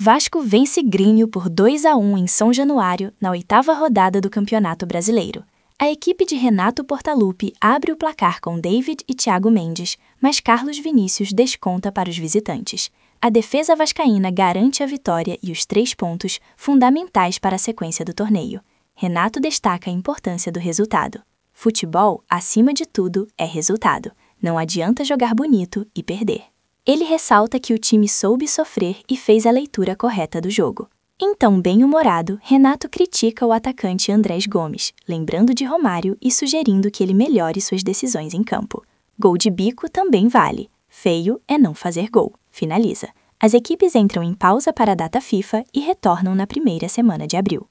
Vasco vence Grêmio por 2-1 em São Januário, na 8ª rodada do Campeonato Brasileiro. A equipe de Renato Portaluppi abre o placar com David e Thiago Mendes, mas Carlos Vinícius desconta para os visitantes. A defesa vascaína garante a vitória e os 3 pontos, fundamentais para a sequência do torneio. Renato destaca a importância do resultado. Futebol, acima de tudo, é resultado. Não adianta jogar bonito e perder. Ele ressalta que o time soube sofrer e fez a leitura correta do jogo. Então, bem-humorado, Renato critica o atacante Andrés Gomes, lembrando de Romário e sugerindo que ele melhore suas decisões em campo. Gol de bico também vale. Feio é não fazer gol. Finaliza. As equipes entram em pausa para a data FIFA e retornam na primeira semana de abril.